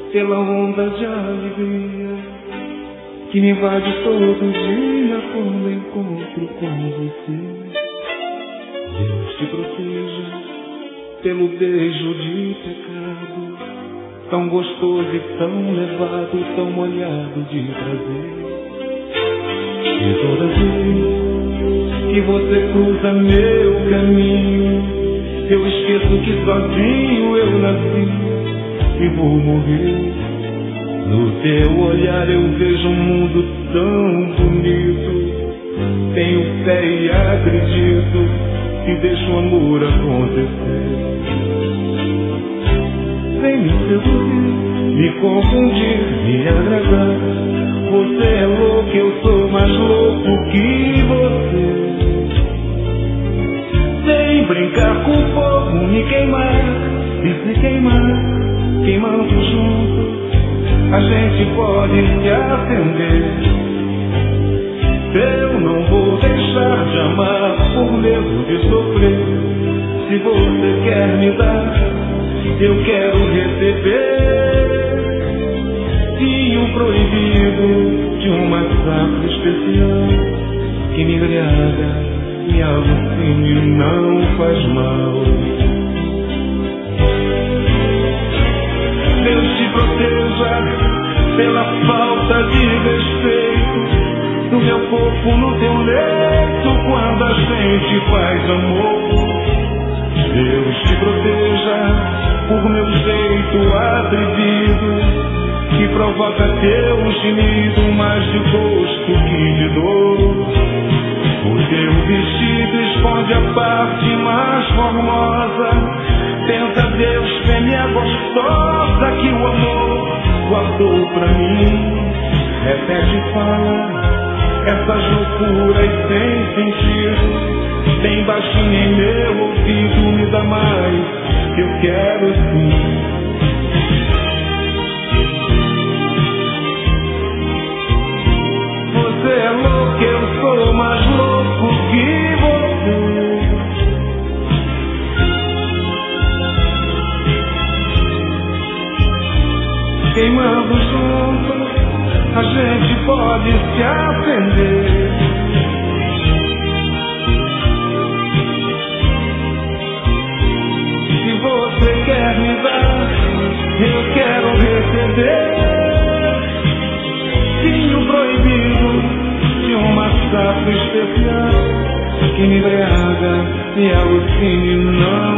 pela onda de alegria que me invade todo dia quando encontro com você. Deus te proteja pelo beijo de pecado, tão gostoso e tão levado, tão molhado de prazer. E toda vez que você cruza meu caminho, eu esqueço que sozinho eu nasci e vou morrer. No teu olhar eu vejo um mundo tão bonito, tenho fé e acredito e deixo o amor acontecer. Vem me seduzir, me confundir, me agradar. Você é louco, eu sou mais louco que você. Vem brincar com o fogo, me queimar e se queimar, queimando juntos, a gente pode se acender. Eu não vou deixar de amar por medo de sofrer. Se você quer me dar, eu quero receber. Vinho proibido de um massacre especial que me embriaga, me alucina e não faz mal. Deus te proteja pela falta de respeito do meu corpo no teu leito quando a gente faz amor. Deus te proteja por meu jeito atrevido que provoca teu gemido mais de gosto que de dor. O teu vestido esconde a parte mais formosa. Pensa Deus, fêmea gostosa que o amor guardou pra mim. Repete e fala essas loucuras sem sentido, bem baixinho em meu ouvido, me dá mais que eu quero sim. Você é louco, eu sou mais louco que você. Queimando juntos, a gente pode se acender. Se você quer me dar, eu quero receber. Vinho proibido de um massacre especial que me embriaga e alucina e não